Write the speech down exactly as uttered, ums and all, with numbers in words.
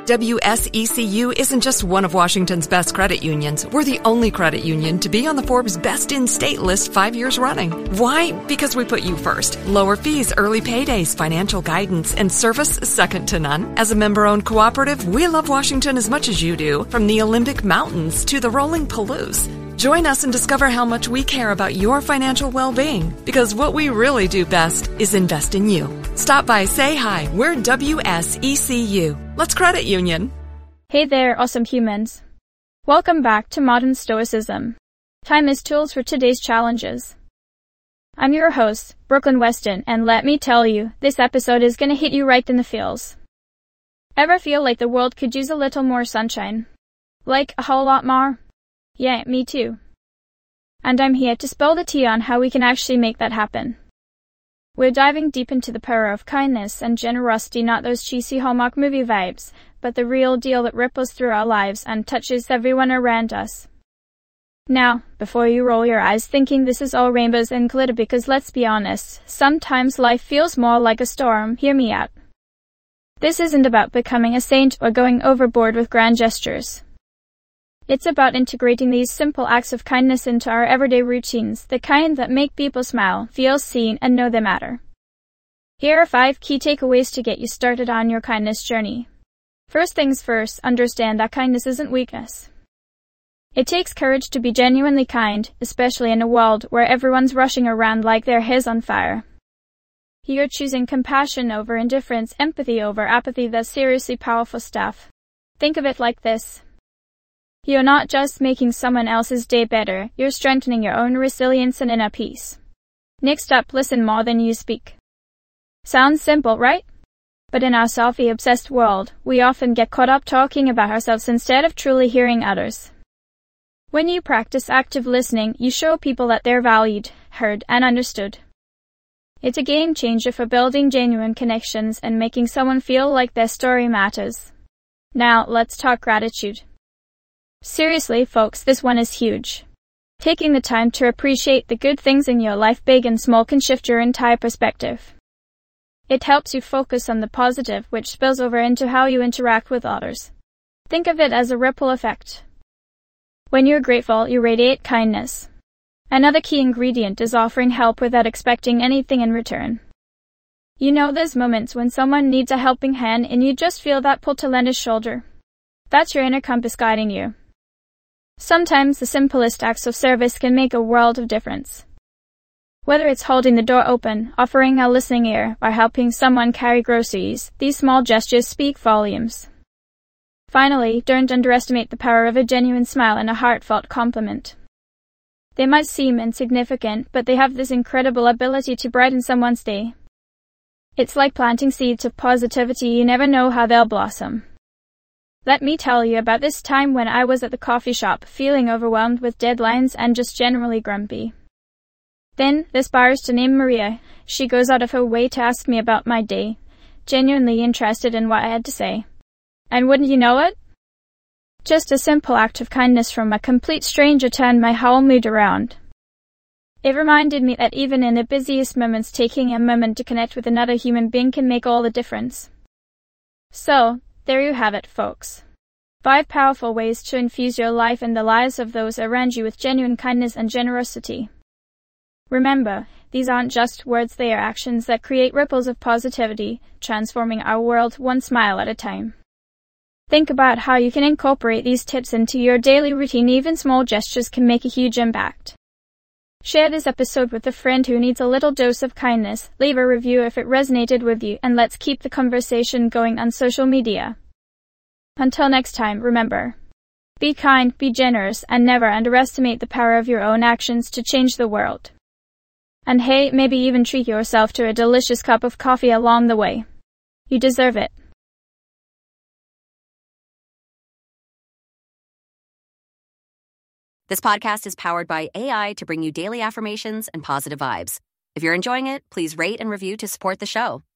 W S E C U isn't just one of Washington's best credit unions. We're the only credit union to be on the Forbes Best in State list five years running. Why? Because we put you first. Lower fees, early paydays, financial guidance, and service second to none. As a member-owned cooperative, we love Washington as much as you do, from the Olympic Mountains to the rolling Palouse. Join us and discover how much we care about your financial well-being, because what we really do best is invest in you. Stop by, say hi. We're W S E C U. Let's credit union. Hey there, awesome humans. Welcome back to Modern Stoicism. Timeless tools for today's challenges. I'm your host, Brooklyn Weston, and let me tell you, this episode is gonna hit you right in the feels. Ever feel like the world could use a little more sunshine? Like a whole lot more? Yeah, me too. And I'm here to spill the tea on how we can actually make that happen. We're diving deep into the power of kindness and generosity, not those cheesy Hallmark movie vibes, but the real deal that ripples through our lives and touches everyone around us. Now, before you roll your eyes thinking this is all rainbows and glitter, because let's be honest, sometimes life feels more like a storm, hear me out. This isn't about becoming a saint or going overboard with grand gestures. It's about integrating these simple acts of kindness into our everyday routines, the kind that make people smile, feel seen, and know they matter. Here are five key takeaways to get you started on your kindness journey. First things first, understand that kindness isn't weakness. It takes courage to be genuinely kind, especially in a world where everyone's rushing around like their hair's on fire. You're choosing compassion over indifference, empathy over apathy. That's seriously powerful stuff. Think of it like this. You're not just making someone else's day better, you're strengthening your own resilience and inner peace. Next up, listen more than you speak. Sounds simple, right? But in our selfie-obsessed world, we often get caught up talking about ourselves instead of truly hearing others. When you practice active listening, you show people that they're valued, heard, and understood. It's a game changer for building genuine connections and making someone feel like their story matters. Now, let's talk gratitude. Seriously, folks, this one is huge. Taking the time to appreciate the good things in your life, big and small, can shift your entire perspective. It helps you focus on the positive, which spills over into how you interact with others. Think of it as a ripple effect. When you're grateful, you radiate kindness. Another key ingredient is offering help without expecting anything in return. You know those moments when someone needs a helping hand and you just feel that pull to lend a shoulder? That's your inner compass guiding you. Sometimes the simplest acts of service can make a world of difference. Whether it's holding the door open, offering a listening ear, or helping someone carry groceries, these small gestures speak volumes. Finally, don't underestimate the power of a genuine smile and a heartfelt compliment. They might seem insignificant, but they have this incredible ability to brighten someone's day. It's like planting seeds of positivity. You never know how they'll blossom. Let me tell you about this time when I was at the coffee shop, feeling overwhelmed with deadlines and just generally grumpy. Then, this barista named Maria, she goes out of her way to ask me about my day, genuinely interested in what I had to say. And wouldn't you know it? Just a simple act of kindness from a complete stranger turned my whole mood around. It reminded me that even in the busiest moments, taking a moment to connect with another human being can make all the difference. So, there you have it, folks. Five powerful ways to infuse your life and the lives of those around you with genuine kindness and generosity. Remember, these aren't just words, they are actions that create ripples of positivity, transforming our world one smile at a time. Think about how you can incorporate these tips into your daily routine. Even small gestures can make a huge impact. Share this episode with a friend who needs a little dose of kindness, leave a review if it resonated with you, and let's keep the conversation going on social media. Until next time, remember, be kind, be generous, and never underestimate the power of your own actions to change the world. And hey, maybe even treat yourself to a delicious cup of coffee along the way. You deserve it. This podcast is powered by A I to bring you daily affirmations and positive vibes. If you're enjoying it, please rate and review to support the show.